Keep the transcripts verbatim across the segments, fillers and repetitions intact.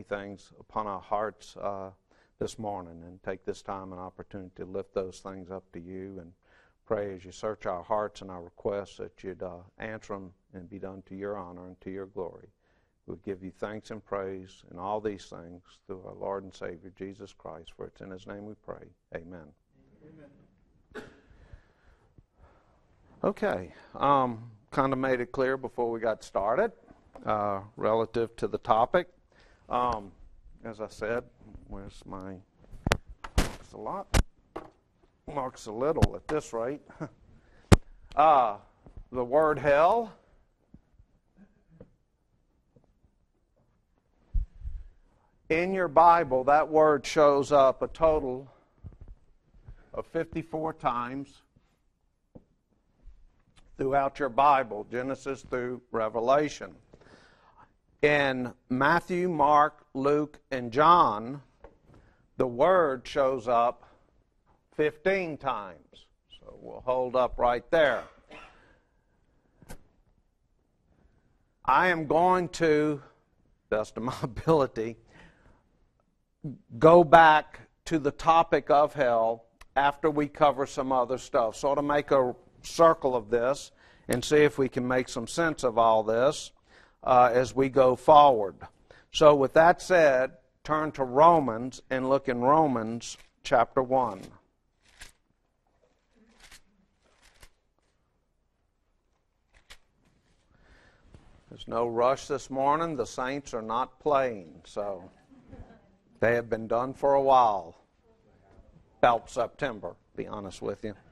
things upon our hearts uh, this morning, and take this time and opportunity to lift those things up to you, and pray as you search our hearts and our requests that you'd uh, answer them and be done to your honor and to your glory. We give you thanks and praise in all these things through our Lord and Savior, Jesus Christ, for it's in His name we pray. Amen. Amen. Okay. Um, kind of made it clear before we got started uh, relative to the topic. Um, as I said, where's my... Marks a lot. Marks a little at this rate. uh, the word hell... In your Bible, that word shows up a total of fifty-four times throughout your Bible, Genesis through Revelation. In Matthew, Mark, Luke, and John, the word shows up fifteen times. So we'll hold up right there. I am going to, best of my ability, go back to the topic of hell after we cover some other stuff. So to make a circle of this and see if we can make some sense of all this uh, as we go forward. So with that said, turn to Romans and look in Romans chapter one. There's no rush this morning. The saints are not playing, so... They have been done for a while. About September, to be honest with you.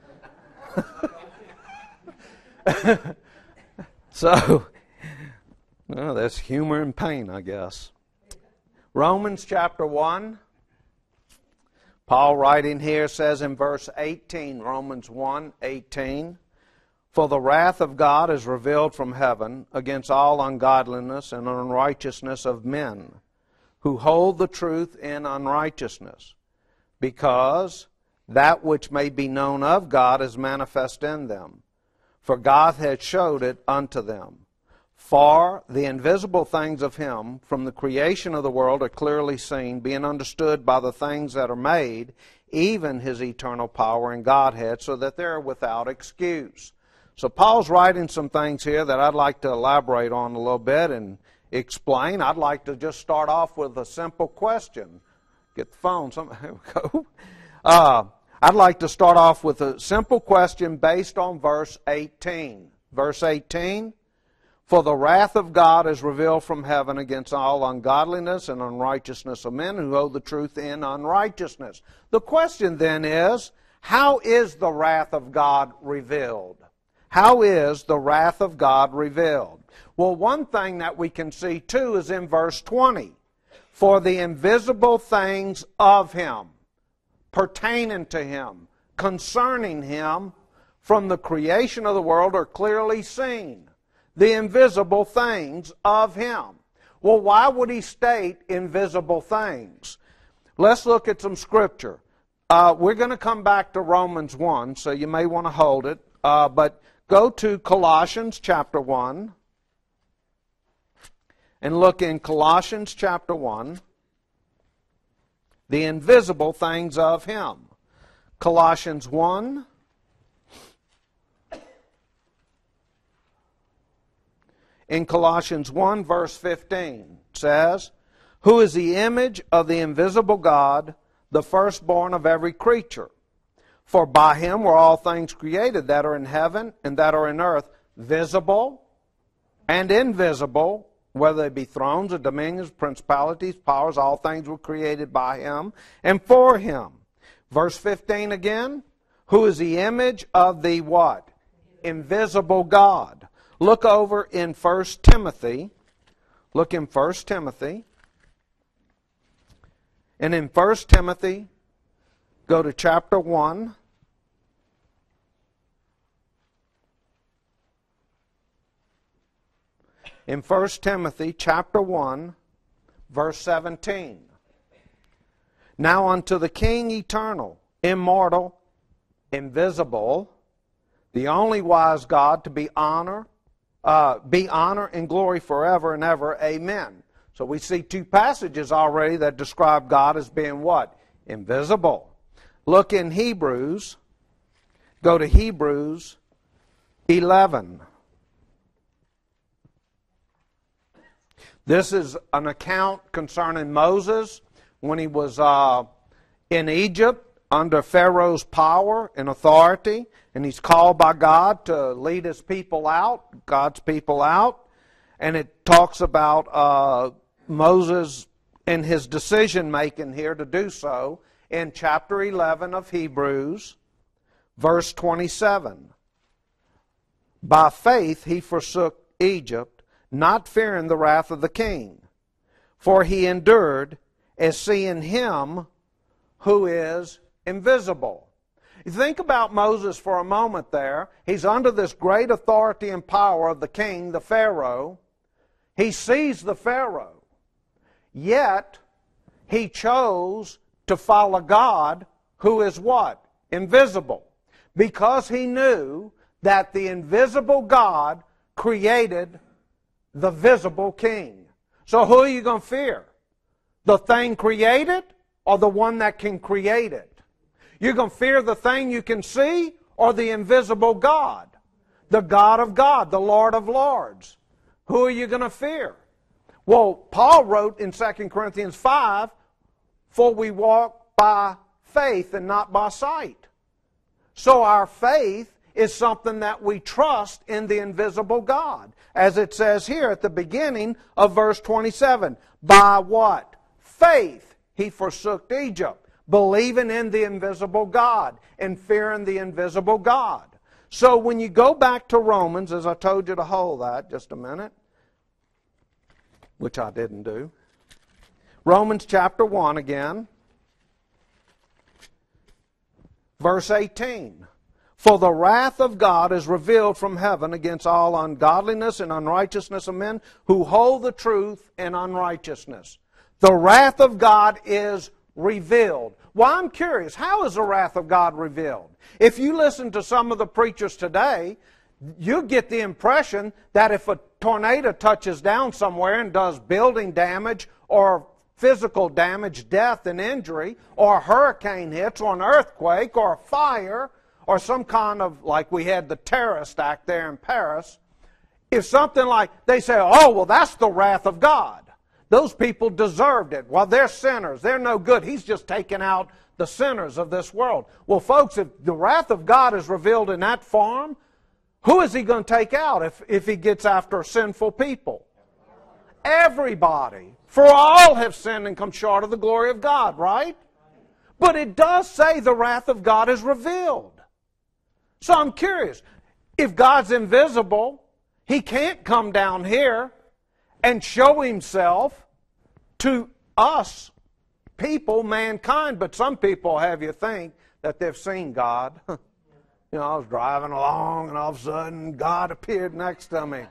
So, well, there's humor and pain, I guess. Romans chapter one. Paul writing here says in verse eighteen, Romans one, eighteen, "For the wrath of God is revealed from heaven against all ungodliness and unrighteousness of men, who hold the truth in unrighteousness, because that which may be known of God is manifest in them. For God hath showed it unto them. For the invisible things of Him from the creation of the world are clearly seen, being understood by the things that are made, even His eternal power and Godhead, so that they are without excuse." So Paul's writing some things here that I'd like to elaborate on a little bit and explain. I'd like to just start off with a simple question. Get the phone. Some, here we go. Uh, I'd like to start off with a simple question based on verse eighteen. Verse eighteen, "For the wrath of God is revealed from heaven against all ungodliness and unrighteousness of men who hold the truth in unrighteousness." The question then is, how is the wrath of God revealed? How is the wrath of God revealed? Well, one thing that we can see too is in verse twenty. "For the invisible things of Him, pertaining to Him, concerning Him, from the creation of the world are clearly seen." The invisible things of Him. Well, why would he state invisible things? Let's look at some scripture. Uh, we're going to come back to Romans one, so you may want to hold it. Uh, but go to Colossians chapter one. And look in Colossians chapter one, the invisible things of Him. Colossians one. In Colossians one, verse fifteen, says, "Who is the image of the invisible God, the firstborn of every creature? For by Him were all things created that are in heaven and that are in earth, visible and invisible, whether they be thrones or dominions, principalities, powers, all things were created by Him and for Him." Verse fifteen again, "Who is the image of the" what? Invisible God. Look over in First Timothy. Look in First Timothy. And in First Timothy, go to chapter one. In First Timothy chapter one, verse seventeen. "Now unto the King eternal, immortal, invisible, the only wise God, to be honor, uh, be honor and glory forever and ever. Amen." So we see two passages already that describe God as being what? Invisible. Look in Hebrews. Go to Hebrews eleven. This is an account concerning Moses when he was uh, in Egypt under Pharaoh's power and authority, and he's called by God to lead his people out, God's people out. And it talks about uh, Moses and his decision making here to do so in chapter eleven of Hebrews, verse twenty-seven. By faith he forsook Egypt, not fearing the wrath of the king, for he endured as seeing him who is invisible. You think about Moses for a moment there. He's under this great authority and power of the king, the Pharaoh. He sees the Pharaoh. Yet, he chose to follow God who is what? Invisible. Because he knew that the invisible God created the visible king. So who are you going to fear? The thing created or the one that can create it? You're going to fear the thing you can see or the invisible God? The God of God, the Lord of Lords. Who are you going to fear? Well, Paul wrote in Second Corinthians five, for we walk by faith and not by sight. So our faith is something that we trust in the invisible God. As it says here at the beginning of verse twenty-seven. By what? Faith he forsook Egypt, believing in the invisible God and fearing the invisible God. So when you go back to Romans, as I told you to hold that just a minute, which I didn't do. Romans chapter one again, verse eighteen. For the wrath of God is revealed from heaven against all ungodliness and unrighteousness of men who hold the truth in unrighteousness. The wrath of God is revealed. Well, I'm curious, how is the wrath of God revealed? If you listen to some of the preachers today, you get the impression that if a tornado touches down somewhere and does building damage or physical damage, death and injury, or a hurricane hits, or an earthquake, or a fire, or some kind of, like we had the terrorist act there in Paris, if something like, they say, oh, well, that's the wrath of God. Those people deserved it. Well, they're sinners. They're no good. He's just taking out the sinners of this world. Well, folks, if the wrath of God is revealed in that form, who is he going to take out if, if he gets after sinful people? Everybody. For all have sinned and come short of the glory of God, right? But it does say the wrath of God is revealed. So I'm curious, if God's invisible, he can't come down here and show himself to us people, mankind. But some people have you think that they've seen God. You know, I was driving along and all of a sudden God appeared next to me.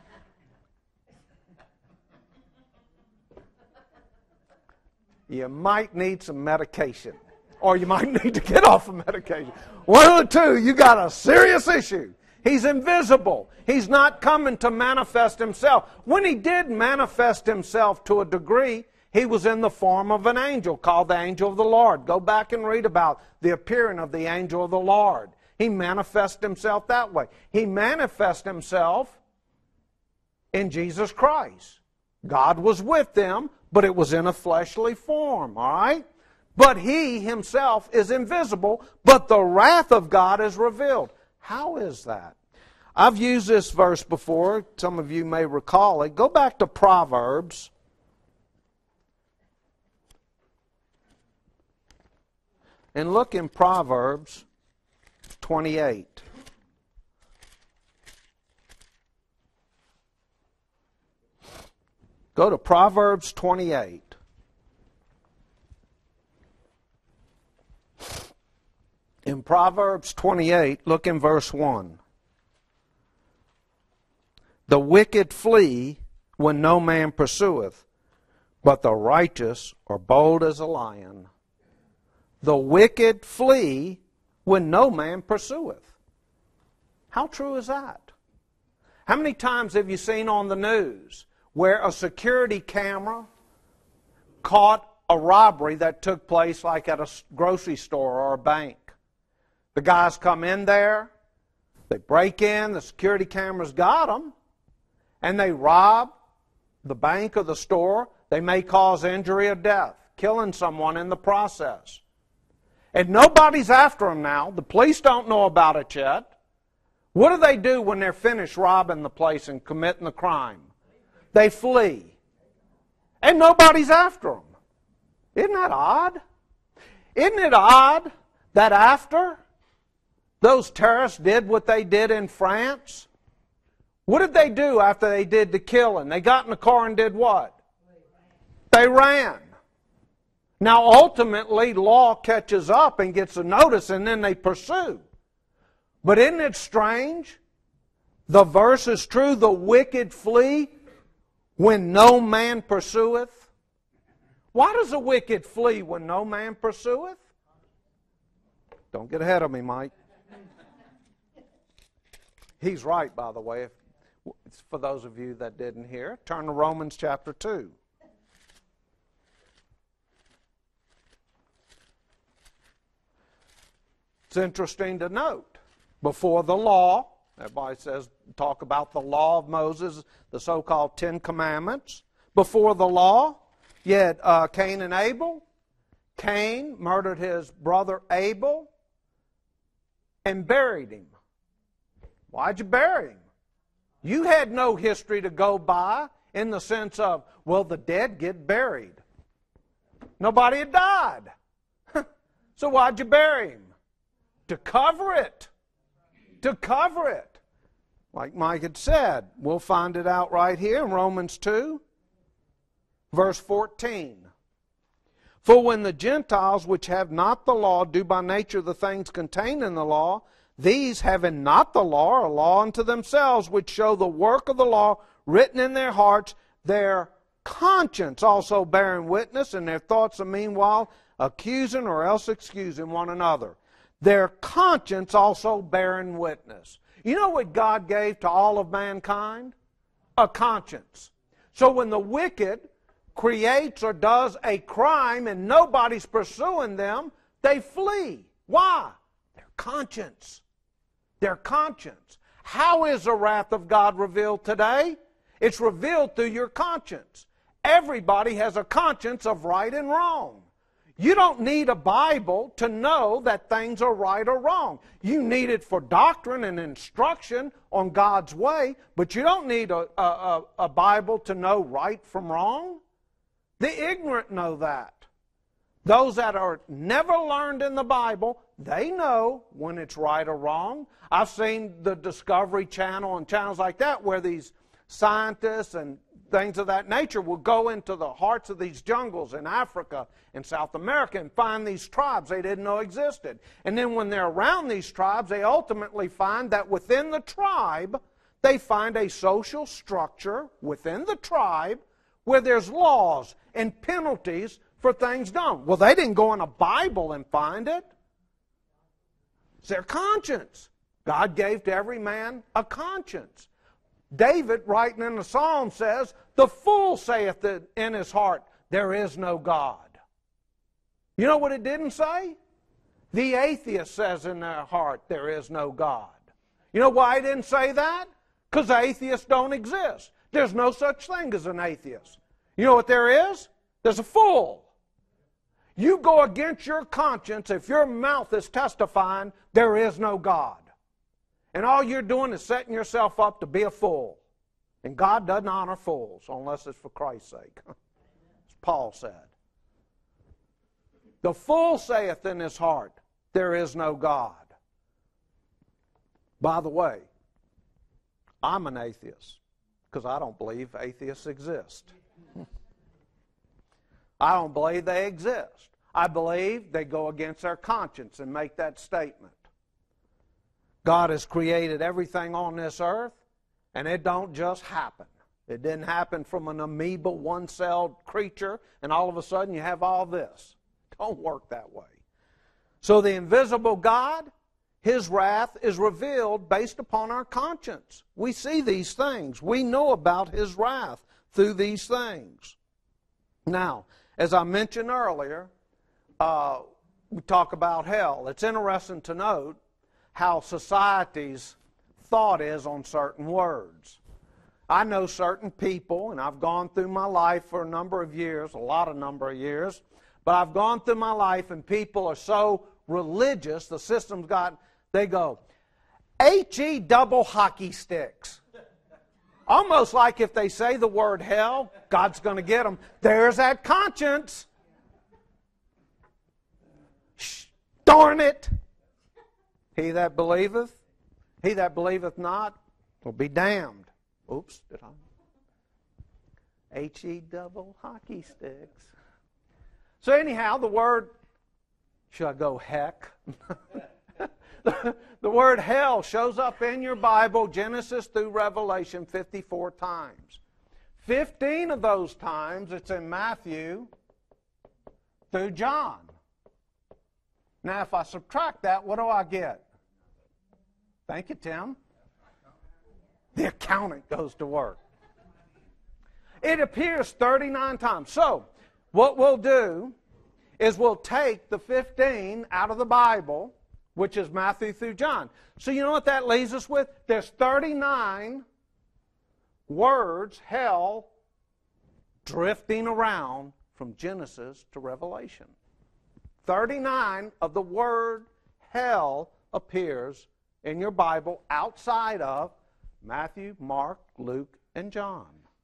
You might need some medication. Or you might need to get off of medication. One of the two, you got a serious issue. He's invisible. He's not coming to manifest himself. When he did manifest himself to a degree, he was in the form of an angel called the angel of the Lord. Go back and read about the appearing of the angel of the Lord. He manifested himself that way. He manifested himself in Jesus Christ. God was with them, but it was in a fleshly form, all right? But he himself is invisible, but the wrath of God is revealed. How is that? I've used this verse before. Some of you may recall it. Go back to Proverbs. And look in Proverbs twenty-eight. Go to Proverbs twenty-eight. In Proverbs twenty-eight, look in verse one. The wicked flee when no man pursueth, but the righteous are bold as a lion. The wicked flee when no man pursueth. How true is that? How many times have you seen on the news where a security camera caught a robbery that took place like at a grocery store or a bank. The guys come in there, they break in, the security cameras got them, and they rob the bank or the store. They may cause injury or death, killing someone in the process. And nobody's after them now. The police don't know about it yet. What do they do when they're finished robbing the place and committing the crime? They flee. And nobody's after them. Isn't that odd? Isn't it odd that after those terrorists did what they did in France, what did they do after they did the killing? They got in the car and did what? They ran. Now ultimately law catches up and gets a notice and then they pursue. But isn't it strange? The verse is true, the wicked flee when no man pursueth. Why does the wicked flee when no man pursueth? Don't get ahead of me, Mike. He's right, by the way. It's for those of you that didn't hear. Turn to Romans chapter two. It's interesting to note, before the law, everybody says, talk about the law of Moses, the so-called Ten Commandments. Before the law, you had uh, Cain and Abel. Cain murdered his brother Abel and buried him. Why'd you bury him? You had no history to go by in the sense of, well, the dead get buried. Nobody had died. So why'd you bury him? To cover it. To cover it. Like Mike had said, we'll find it out right here in Romans two, verse fourteen. For when the Gentiles which have not the law do by nature the things contained in the law, these having not the law are a law unto themselves, which show the work of the law written in their hearts, their conscience also bearing witness, and their thoughts the meanwhile accusing or else excusing one another. Their conscience also bearing witness. You know what God gave to all of mankind? A conscience. So when the wicked creates or does a crime and nobody's pursuing them, they flee. Why? Their conscience. Their conscience. How is the wrath of God revealed today? It's revealed through your conscience. Everybody has a conscience of right and wrong. You don't need a Bible to know that things are right or wrong. You need it for doctrine and instruction on God's way, but you don't need a, a, a Bible to know right from wrong. The ignorant know that. Those that are never learned in the Bible, they know when it's right or wrong. I've seen the Discovery Channel and channels like that where these scientists and things of that nature will go into the hearts of these jungles in Africa and South America and find these tribes they didn't know existed. And then when they're around these tribes, they ultimately find that within the tribe, they find a social structure within the tribe where there's laws and penalties for things done. Well, they didn't go in a Bible and find it. It's their conscience. God gave to every man a conscience. David, writing in the Psalm, says, the fool saith in his heart, there is no God. You know what it didn't say? The atheist says in their heart, there is no God. You know why it didn't say that? Because atheists don't exist. There's no such thing as an atheist. You know what there is? There's a fool. You go against your conscience if your mouth is testifying, there is no God. And all you're doing is setting yourself up to be a fool. And God doesn't honor fools unless it's for Christ's sake. As Paul said. The fool saith in his heart, there is no God. By the way, I'm an atheist because I don't believe atheists exist. I don't believe they exist. I believe they go against their conscience and make that statement. God has created everything on this earth, and it don't just happen. It didn't happen from an amoeba, one-celled creature, and all of a sudden you have all this. Don't work that way. So the invisible God, His wrath is revealed based upon our conscience. We see these things. We know about His wrath through these things. Now, as I mentioned earlier, uh, we talk about hell. It's interesting to note how society's thought is on certain words. I know certain people, and I've gone through my life for a number of years, a lot of number of years, but I've gone through my life and people are so religious, the system's got, they go, H E double hockey sticks. Almost like if they say the word hell, God's going to get them. There's that conscience. Shh, darn it. He that believeth, he that believeth not, will be damned. Oops, did I? H E double hockey sticks. So anyhow, the word, should I go heck? The word hell shows up in your Bible, Genesis through Revelation, fifty-four times. fifteen of those times it's in Matthew through John. Now, if I subtract that, what do I get? Thank you, Tim. The accountant goes to work. It appears thirty-nine times. So, what we'll do is we'll take the fifteen out of the Bible, which is Matthew through John. So you know what that leaves us with? There's thirty-nine words, hell, drifting around from Genesis to Revelation. thirty-nine of the word hell appears in your Bible outside of Matthew, Mark, Luke, and John.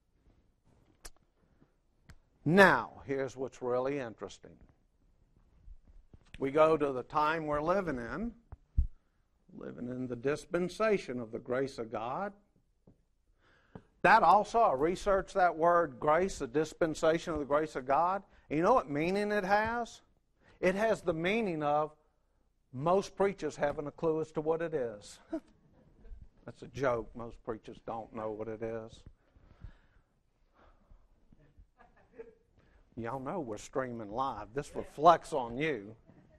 Now, here's what's really interesting. We go to the time we're living in, living in the dispensation of the grace of God. That also, I researched that word grace, the dispensation of the grace of God. And you know what meaning it has? It has the meaning of most preachers having a clue as to what it is. That's a joke. Most preachers don't know what it is. Y'all know we're streaming live. This reflects on you.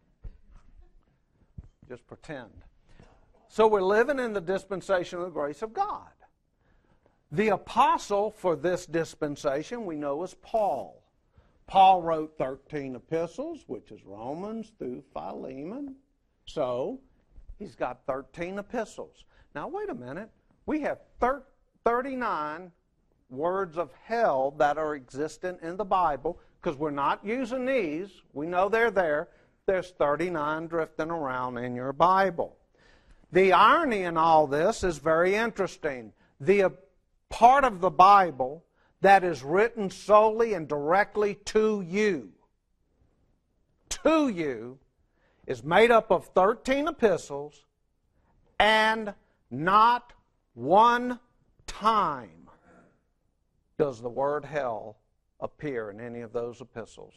Just pretend. So we're living in the dispensation of the grace of God. The apostle for this dispensation we know is Paul. Paul wrote thirteen epistles, which is Romans through Philemon. So he's got thirteen epistles. Now wait a minute. We have thirty-nine words of hell that are existent in the Bible, because we're not using these. We know they're there. There's thirty-nine drifting around in your Bible. The irony in all this is very interesting. The part of the Bible that is written solely and directly to you, to you, is made up of thirteen epistles, and not one time does the word hell appear in any of those epistles.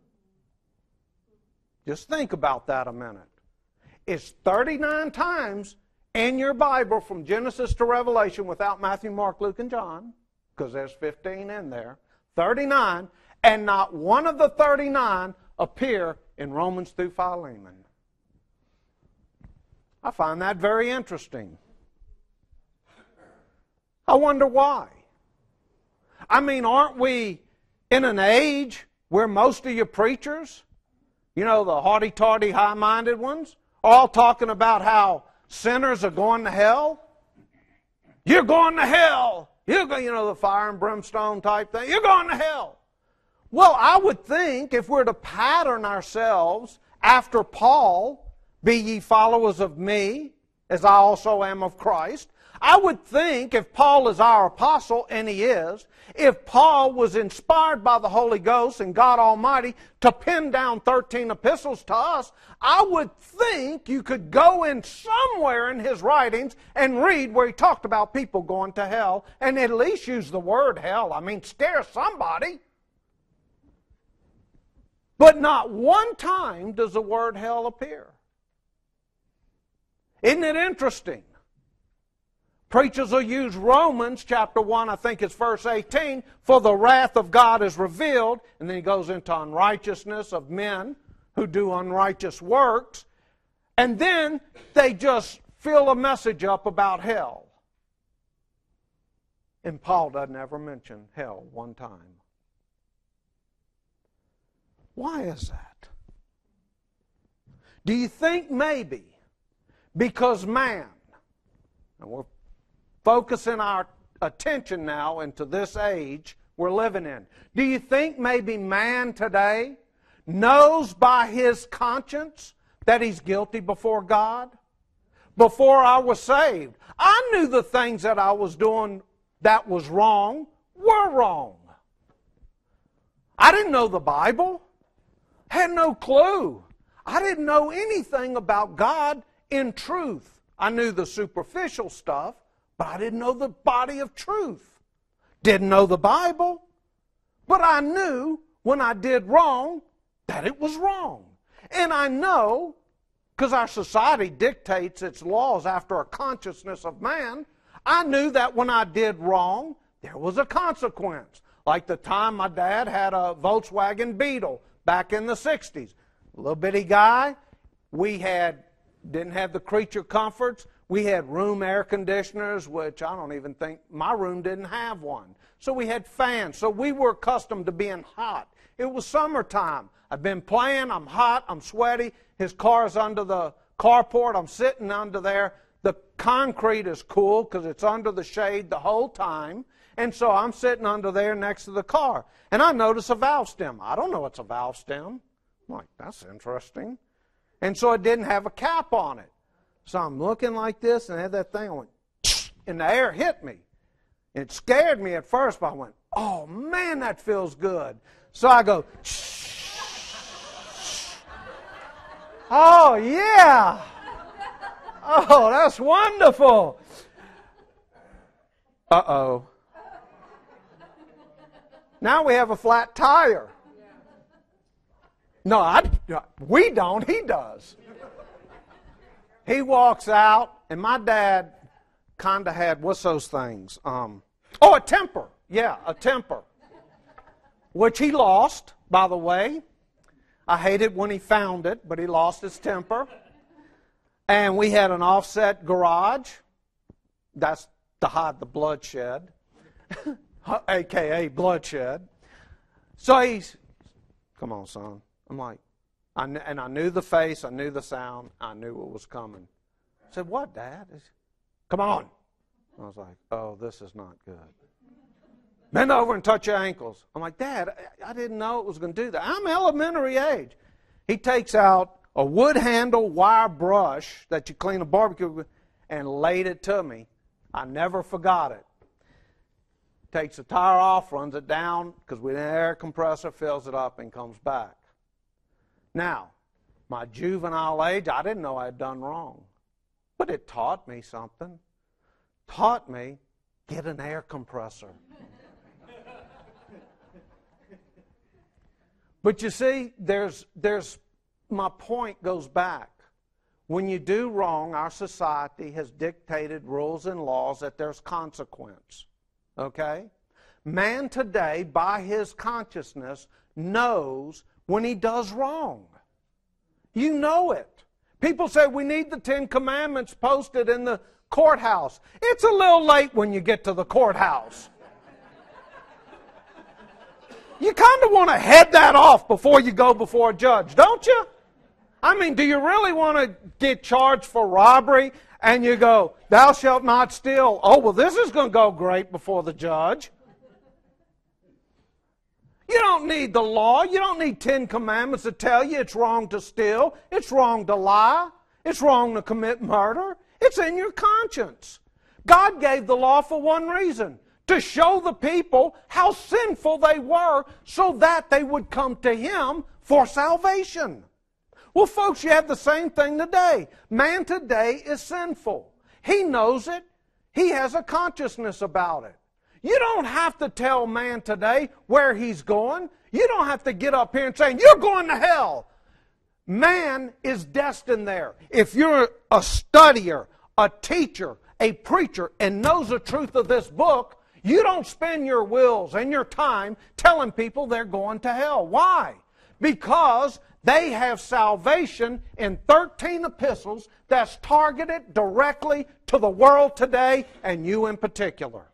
Just think about that a minute. It's thirty-nine times in your Bible from Genesis to Revelation without Matthew, Mark, Luke, and John, because there's fifteen in there. thirty-nine, and not one of the thirty-nine appear in Romans through Philemon. I find that very interesting. I wonder why. I mean, aren't we in an age where most of your preachers, you know, the haughty-taughty, high-minded ones, are all talking about how sinners are going to hell? You're going to hell. You're going, you know, the fire and brimstone type thing. You're going to hell. Well, I would think if we're to pattern ourselves after Paul, be ye followers of me, as I also am of Christ, I would think if Paul is our apostle, and he is, if Paul was inspired by the Holy Ghost and God Almighty to pen down thirteen epistles to us, I would think you could go in somewhere in his writings and read where he talked about people going to hell, and at least use the word hell. I mean, scare somebody. But not one time does the word hell appear. Isn't it interesting? Preachers will use Romans chapter one, I think it's verse eighteen, for the wrath of God is revealed, and then he goes into unrighteousness of men who do unrighteous works, and then they just fill a message up about hell. And Paul doesn't ever mention hell one time. Why is that? Do you think maybe because man, and we're focusing our attention now into this age we're living in, do you think maybe man today knows by his conscience that he's guilty before God? Before I was saved, I knew the things that I was doing that was wrong were wrong. I didn't know the Bible. Had no clue. I didn't know anything about God in truth. I knew the superficial stuff, but I didn't know the body of truth. Didn't know the Bible, but I knew when I did wrong that it was wrong. And I know, because our society dictates its laws after a consciousness of man, I knew that when I did wrong, there was a consequence. Like the time my dad had a Volkswagen Beetle back in the sixties. A little bitty guy. We had didn't have the creature comforts. We had room air conditioners, which I don't even think, my room didn't have one. So we had fans. So we were accustomed to being hot. It was summertime. I've been playing. I'm hot. I'm sweaty. His car's under the carport. I'm sitting under there. The concrete is cool because it's under the shade the whole time. And so I'm sitting under there next to the car. And I notice a valve stem. I don't know it's a valve stem. I'm like, that's interesting. And so it didn't have a cap on it. So I'm looking like this and I had that thing. I went, and the air hit me. It scared me at first, but I went, oh man, that feels good. So I go, oh yeah. Oh, that's wonderful. Uh-oh. Now we have a flat tire. No, I, we don't. He does. He walks out, and my dad kind of had, what's those things? Um, oh, a temper. Yeah, a temper. Which he lost, by the way. I hated when he found it, but he lost his temper. And we had an offset garage. That's to hide the bloodshed. A K A bloodshed. So he's, come on, son. I'm like, I kn- and I knew the face, I knew the sound, I knew what was coming. I said, what, Dad? He said, come on. I was like, oh, this is not good. Bend over and touch your ankles. I'm like, Dad, I, I didn't know it was going to do that. I'm elementary age. He takes out a wood handle wire brush that you clean a barbecue with and laid it to me. I never forgot it. Takes the tire off, runs it down, because with an air compressor, fills it up and comes back. Now, my juvenile age, I didn't know I had done wrong. But it taught me something. Taught me, get an air compressor. But you see, there's, there's, my point goes back. When you do wrong, our society has dictated rules and laws that there's consequence. Okay? Man today, by his consciousness, knows when he does wrong. You know it. People say we need the Ten Commandments posted in the courthouse. It's a little late when you get to the courthouse. You kind of want to head that off before you go before a judge, don't you? I mean, do you really want to get charged for robbery and you go, thou shalt not steal? Oh, well, this is going to go great before the judge. You don't need the law. You don't need Ten Commandments to tell you it's wrong to steal. It's wrong to lie. It's wrong to commit murder. It's in your conscience. God gave the law for one reason, to show the people how sinful they were so that they would come to Him for salvation. Well, folks, you have the same thing today. Man today is sinful. He knows it. He has a consciousness about it. You don't have to tell man today where he's going. You don't have to get up here and say, you're going to hell. Man is destined there. If you're a studier, a teacher, a preacher, and knows the truth of this book, you don't spend your wills and your time telling people they're going to hell. Why? Because they have salvation in thirteen epistles that's targeted directly to the world today and you in particular.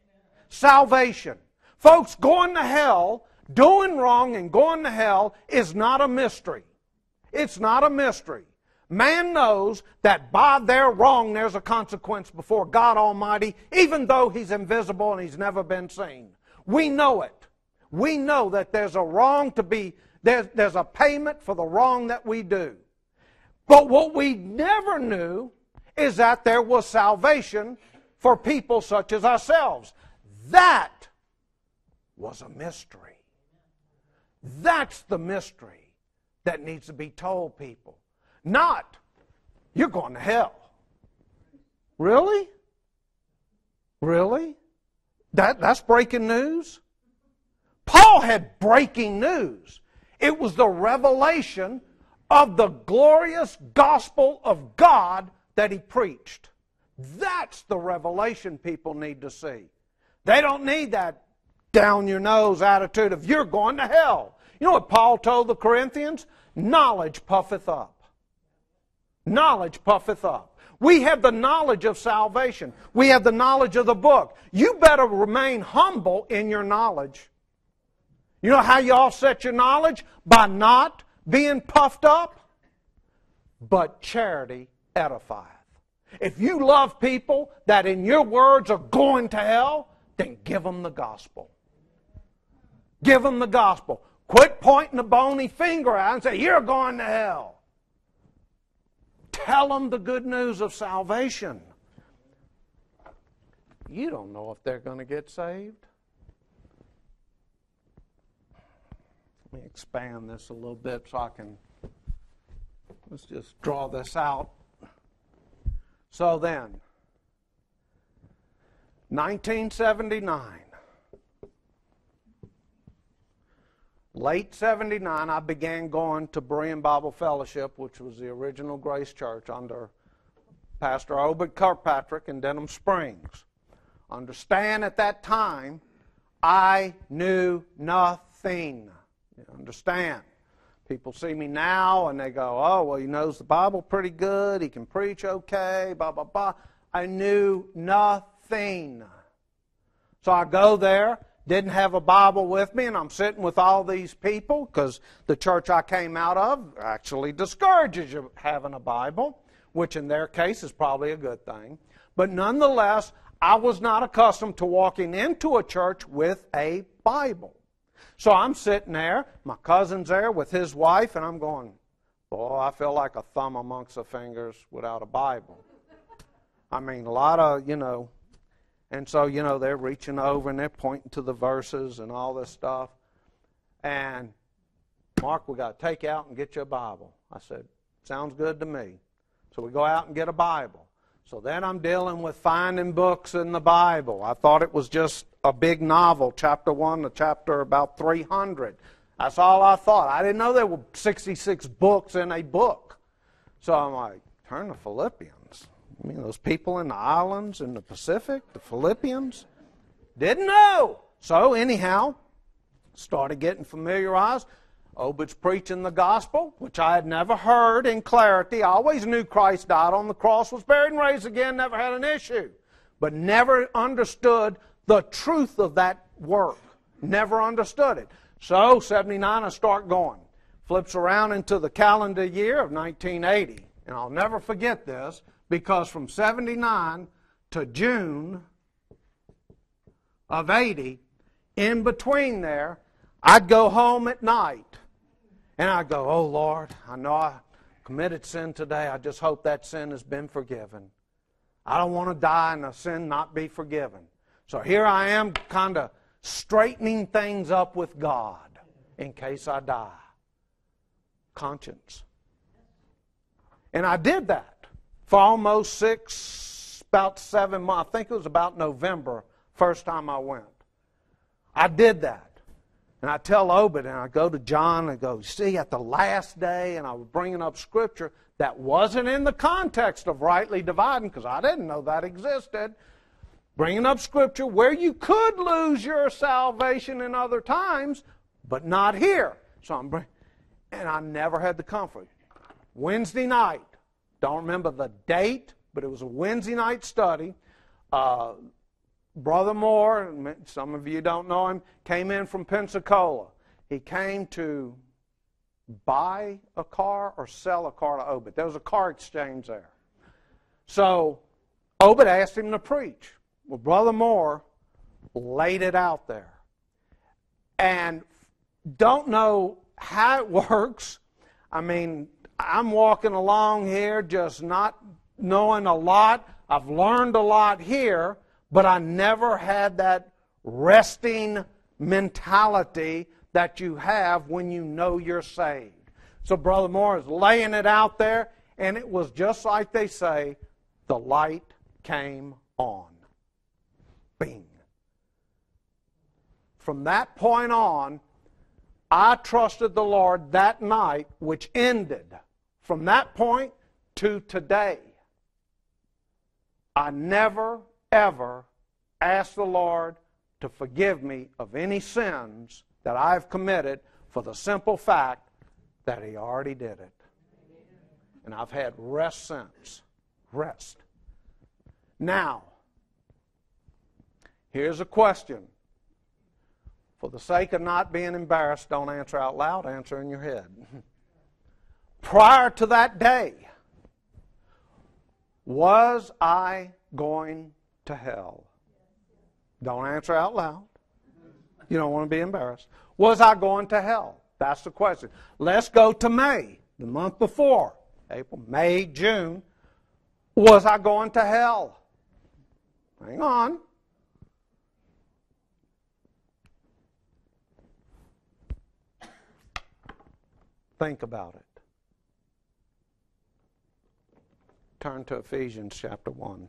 salvation. Folks, going to hell, doing wrong and going to hell is not a mystery. It's not a mystery. Man knows that by their wrong there's a consequence before God Almighty, even though He's invisible and He's never been seen. We know it. We know that there's a wrong to be, there's, there's a payment for the wrong that we do. But what we never knew is that there was salvation for people such as ourselves. That was a mystery. That's the mystery that needs to be told people. Not, you're going to hell. Really? Really? That, that's breaking news? Paul had breaking news. It was the revelation of the glorious gospel of God that he preached. That's the revelation people need to see. They don't need that down-your-nose attitude of you're going to hell. You know what Paul told the Corinthians? Knowledge puffeth up. Knowledge puffeth up. We have the knowledge of salvation. We have the knowledge of the book. You better remain humble in your knowledge. You know how you offset your knowledge? By not being puffed up. But charity edifieth. If you love people that in your words are going to hell, then give them the gospel. Give them the gospel. Quit pointing a bony finger out and say, you're going to hell. Tell them the good news of salvation. You don't know if they're going to get saved. Let me expand this a little bit so I can, let's just draw this out. So then, nineteen seventy-nine, late seventy-nine, I began going to Berean Bible Fellowship, which was the original Grace Church under Pastor Obed Kirkpatrick in Denham Springs. Understand, at that time, I knew nothing. You understand? People see me now and they go, oh, well, he knows the Bible pretty good. He can preach okay, blah, blah, blah. I knew nothing. So I go there, didn't have a Bible with me, and I'm sitting with all these people because the church I came out of actually discourages you having a Bible, which in their case is probably a good thing. But nonetheless, I was not accustomed to walking into a church with a Bible. So I'm sitting there, my cousin's there with his wife, and I'm going, boy, I feel like a thumb amongst the fingers without a Bible. I mean, a lot of, you know, and so, you know, they're reaching over and they're pointing to the verses and all this stuff. And, Mark, we got to take out and get you a Bible. I said, sounds good to me. So we go out and get a Bible. So then I'm dealing with finding books in the Bible. I thought it was just a big novel, chapter one to chapter about three hundred. That's all I thought. I didn't know there were sixty-six books in a book. So I'm like, turn to Philippians. I mean, those people in the islands in the Pacific, the Philippians, didn't know. So anyhow, started getting familiarized. Obed's preaching the gospel, which I had never heard in clarity. I always knew Christ died on the cross, was buried and raised again, never had an issue. But never understood the truth of that work. Never understood it. So, seventy-nine, I start going. Flips around into the calendar year of nineteen eighty. And I'll never forget this, because from seventy-nine to June of eighty, in between there, I'd go home at night. And I'd go, oh, Lord, I know I committed sin today. I just hope that sin has been forgiven. I don't want to die and a sin not be forgiven. So here I am kind of straightening things up with God in case I die. Conscience. And I did that for almost six, about seven months. I think it was about November, first time I went. I did that. And I tell Obed, and I go to John, and I go, see, at the last day, and I was bringing up Scripture that wasn't in the context of rightly dividing, because I didn't know that existed. Bringing up Scripture where you could lose your salvation in other times, but not here. So I'm bring, and I never had the comfort. Wednesday night, don't remember the date, but it was a Wednesday night study. Uh, Brother Moore, some of you don't know him, came in from Pensacola. He came to buy a car or sell a car to Obed. There was a car exchange there. So Obed asked him to preach. Well, Brother Moore laid it out there. And don't know how it works. I mean, I'm walking along here just not knowing a lot. I've learned a lot here, but I never had that resting mentality that you have when you know you're saved. So Brother Moore is laying it out there, and it was just like they say, the light came on. Bing. From that point on, I trusted the Lord that night, which ended from that point to today. I never, ever asked the Lord to forgive me of any sins that I've committed for the simple fact that He already did it. And I've had rest since. Rest. Now, here's a question. For the sake of not being embarrassed, don't answer out loud, answer in your head. Prior to that day, was I going to hell? Don't answer out loud. You don't want to be embarrassed. Was I going to hell? That's the question. Let's go to May, the month before. April, May, June. Was I going to hell? Hang on. Think about it. Turn to Ephesians chapter one.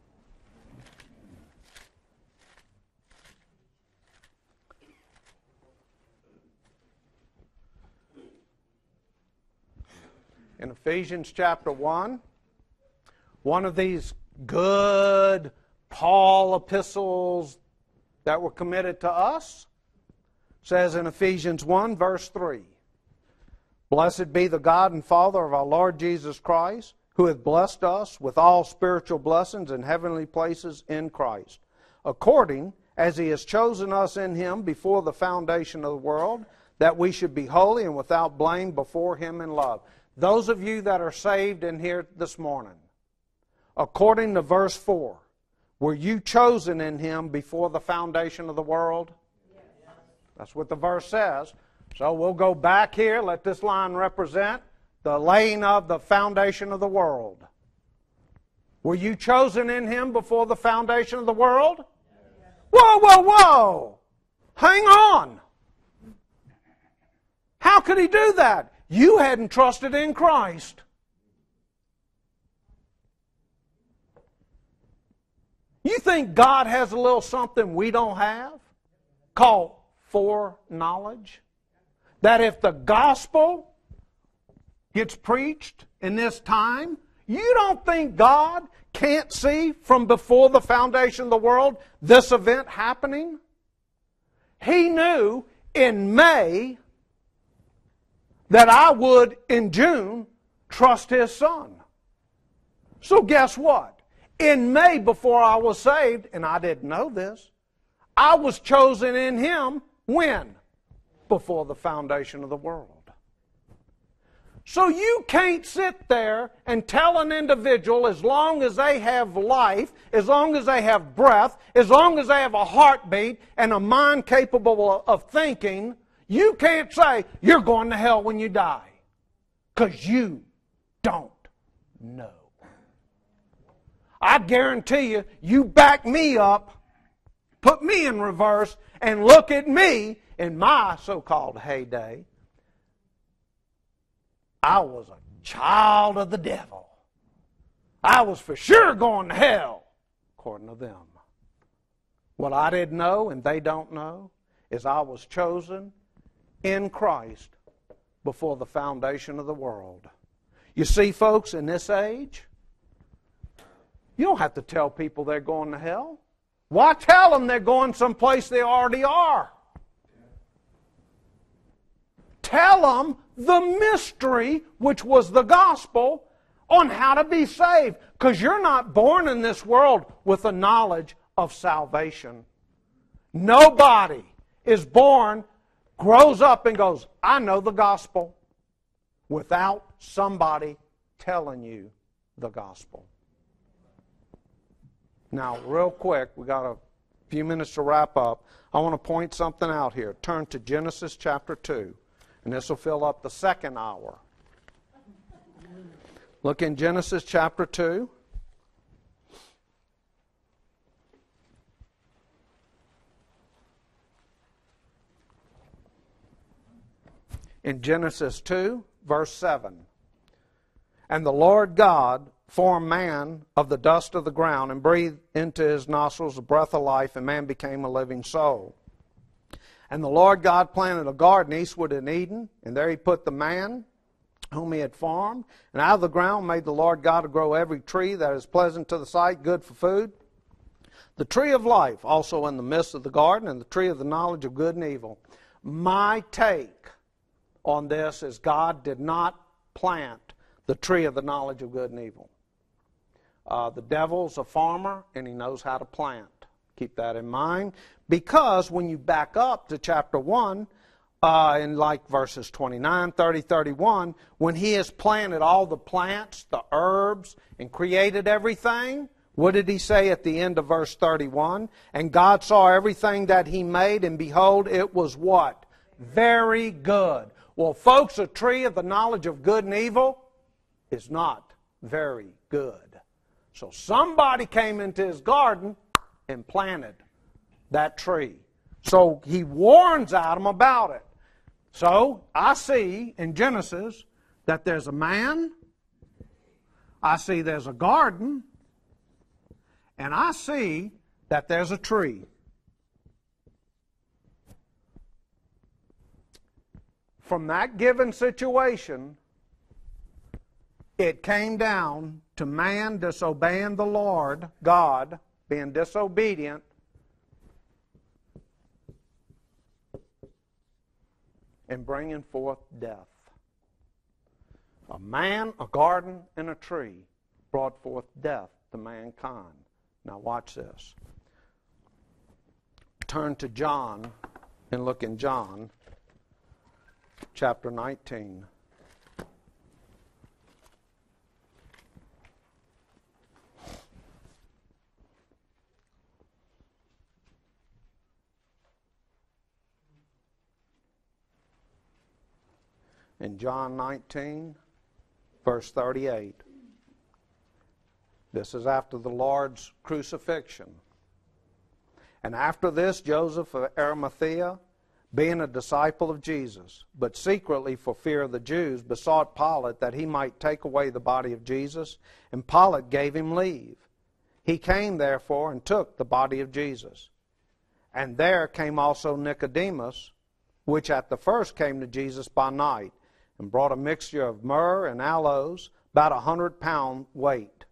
In Ephesians chapter one, one of these good Paul epistles that were committed to us, says in Ephesians one, verse three, Blessed be the God and Father of our Lord Jesus Christ, who hath blessed us with all spiritual blessings in heavenly places in Christ, according as He has chosen us in Him before the foundation of the world, that we should be holy and without blame before Him in love. Those of you that are saved in here this morning, according to verse four, were you chosen in Him before the foundation of the world? Yes. That's what the verse says. So we'll go back here, let this line represent the laying of the foundation of the world. Were you chosen in Him before the foundation of the world? Yes. Whoa, whoa, whoa! Hang on! How could He do that? You hadn't trusted in Christ. You think God has a little something we don't have called foreknowledge? That if the gospel gets preached in this time, you don't think God can't see from before the foundation of the world this event happening? He knew in May that I would, in June, trust His Son. So guess what? In May, before I was saved, and I didn't know this, I was chosen in Him when? Before the foundation of the world. So you can't sit there and tell an individual, as long as they have life, as long as they have breath, as long as they have a heartbeat and a mind capable of thinking, you can't say, you're going to hell when you die. Because you don't know. I guarantee you, you back me up, put me in reverse, and look at me in my so-called heyday. I was a child of the devil. I was for sure going to hell, according to them. What I didn't know and they don't know is I was chosen in Christ before the foundation of the world. You see, folks, in this age, you don't have to tell people they're going to hell. Why tell them they're going someplace they already are? Tell them the mystery, which was the gospel, on how to be saved. Because you're not born in this world with the knowledge of salvation. Nobody is born, grows up, and goes, I know the gospel, without somebody telling you the gospel. Now, real quick, we got a few minutes to wrap up. I want to point something out here. Turn to Genesis chapter two, and this will fill up the second hour. Look in Genesis chapter two. In Genesis two, verse seven. And the Lord God formed man of the dust of the ground and breathed into his nostrils the breath of life, and man became a living soul. And the Lord God planted a garden eastward in Eden, and there he put the man whom he had formed. And out of the ground made the Lord God to grow every tree that is pleasant to the sight, good for food. The tree of life also in the midst of the garden, and the tree of the knowledge of good and evil. My take on this is God did not plant the tree of the knowledge of good and evil. Uh, the devil's a farmer, and he knows how to plant. Keep that in mind. Because when you back up to chapter one, uh, in like verses twenty-nine, thirty, thirty-one, when he has planted all the plants, the herbs, and created everything, what did he say at the end of verse thirty-one? And God saw everything that he made, and behold, it was what? Very good. Well, folks, a tree of the knowledge of good and evil is not very good. So somebody came into his garden and planted that tree. So he warns Adam about it. So I see in Genesis that there's a man, I see there's a garden, and I see that there's a tree. From that given situation, it came down to man disobeying the Lord, God, being disobedient, and bringing forth death. A man, a garden, and a tree brought forth death to mankind. Now watch this. Turn to John and look in John chapter nineteen. In John nineteen, verse thirty-eight. This is after the Lord's crucifixion. And after this, Joseph of Arimathea, being a disciple of Jesus, but secretly for fear of the Jews, besought Pilate that he might take away the body of Jesus, and Pilate gave him leave. He came, therefore, and took the body of Jesus. And there came also Nicodemus, which at the first came to Jesus by night, and brought a mixture of myrrh and aloes, about a hundred pound weight.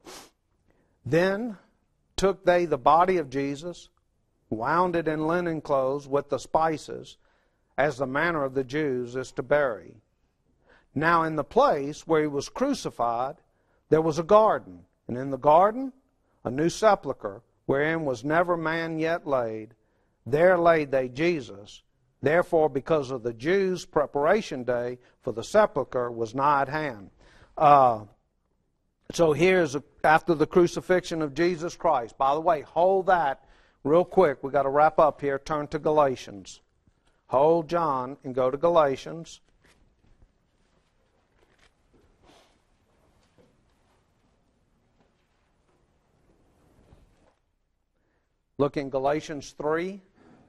Then took they the body of Jesus, wound it in linen clothes with the spices, as the manner of the Jews is to bury. Now in the place where he was crucified, there was a garden, and in the garden a new sepulchre, wherein was never man yet laid. There laid they Jesus. Therefore, because of the Jews' preparation day for the sepulchre was nigh at hand. Uh, so here's after the crucifixion of Jesus Christ. By the way, hold that real quick. We've got to wrap up here. Turn to Galatians. Hold John and go to Galatians. Look in Galatians three.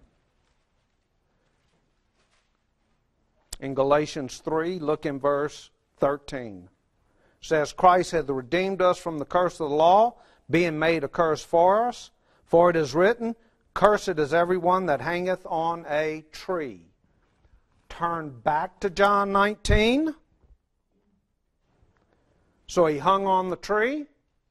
In Galatians three, look in verse thirteen. It says, Christ hath redeemed us from the curse of the law, being made a curse for us. For it is written, Cursed is everyone that hangeth on a tree. Turn back to John nineteen. So he hung on the tree.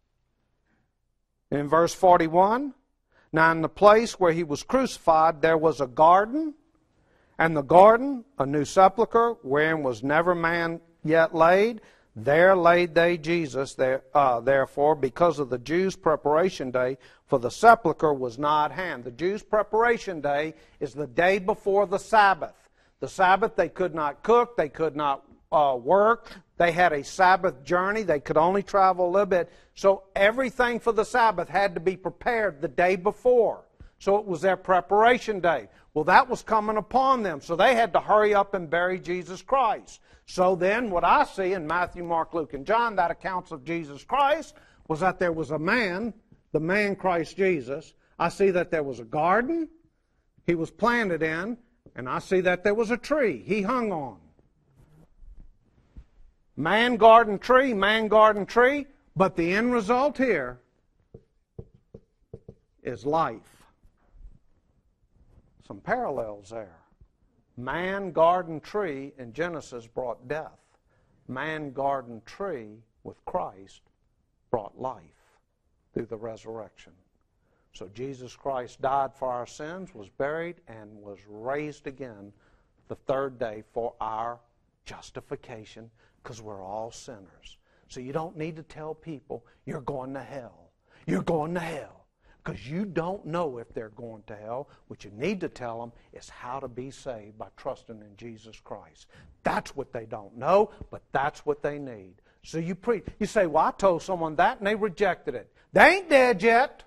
In verse forty-one, now in the place where he was crucified, there was a garden, and the garden, a new sepulchre, wherein was never man yet laid. There laid they Jesus, there, uh, therefore, because of the Jews' preparation day, for the sepulchre was nigh at hand. The Jews' preparation day is the day before the Sabbath. The Sabbath, they could not cook, they could not uh, work. They had a Sabbath journey. They could only travel a little bit. So everything for the Sabbath had to be prepared the day before. So it was their preparation day. Well, that was coming upon them. So they had to hurry up and bury Jesus Christ. So then what I see in Matthew, Mark, Luke, and John, that accounts of Jesus Christ, was that there was a man, the man Christ Jesus. I see that there was a garden he was planted in, and I see that there was a tree he hung on. Man, garden, tree, man, garden, tree, but the end result here is life. Some parallels there. Man, garden, tree in Genesis brought death. Man, garden, tree with Christ brought life through the resurrection. So Jesus Christ died for our sins, was buried, and was raised again the third day for our justification, because we're all sinners. So you don't need to tell people you're going to hell. You're going to hell. Because you don't know if they're going to hell. What you need to tell them is how to be saved by trusting in Jesus Christ. That's what they don't know, but that's what they need. So you preach. You say, well, I told someone that and they rejected it. They ain't dead yet.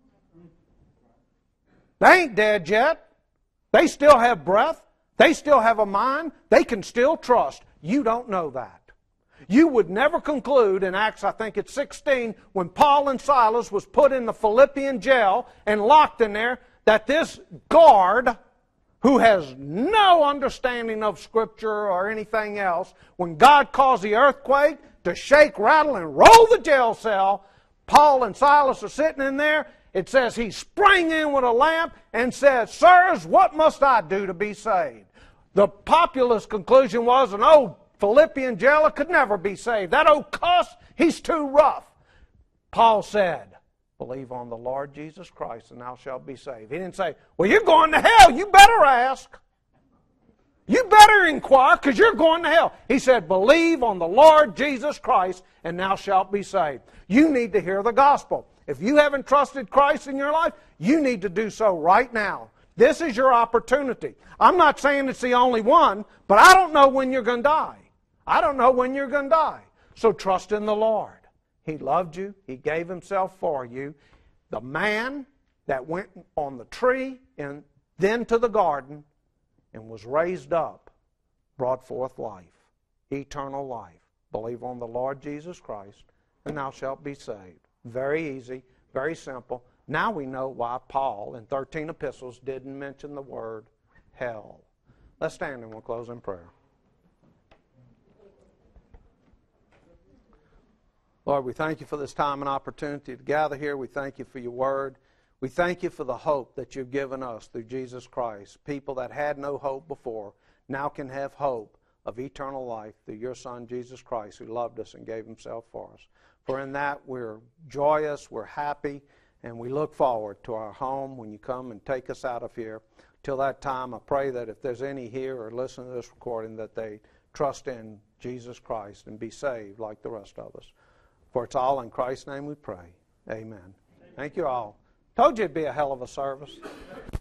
They ain't dead yet. They still have breath. They still have a mind. They can still trust. You don't know that. You would never conclude in Acts, I think it's sixteen, when Paul and Silas was put in the Philippian jail and locked in there, that this guard, who has no understanding of Scripture or anything else, when God caused the earthquake to shake, rattle, and roll the jail cell, Paul and Silas are sitting in there. It says he sprang in with a lamp and said, "Sirs, what must I do to be saved?" The populist conclusion was, an old Philippian jailer could never be saved. That old cuss, he's too rough. Paul said, believe on the Lord Jesus Christ and thou shalt be saved. He didn't say, well, you're going to hell. You better ask. You better inquire because you're going to hell. He said, believe on the Lord Jesus Christ and thou shalt be saved. You need to hear the gospel. If you haven't trusted Christ in your life, you need to do so right now. This is your opportunity. I'm not saying it's the only one, but I don't know when you're going to die. I don't know when you're going to die. So trust in the Lord. He loved you. He gave Himself for you. The man that went on the tree and then to the garden and was raised up brought forth life, eternal life. Believe on the Lord Jesus Christ and thou shalt be saved. Very easy, very simple. Now we know why Paul in thirteen epistles didn't mention the word hell. Let's stand and we'll close in prayer. Lord, we thank you for this time and opportunity to gather here. We thank you for your word. We thank you for the hope that you've given us through Jesus Christ. People that had no hope before now can have hope of eternal life through your Son, Jesus Christ, who loved us and gave Himself for us. For in that we're joyous, we're happy, and we look forward to our home when you come and take us out of here. Till that time, I pray that if there's any here or listen to this recording, that they trust in Jesus Christ and be saved like the rest of us. For it's all in Christ's name we pray. Amen. Thank you all. Told you it'd be a hell of a service.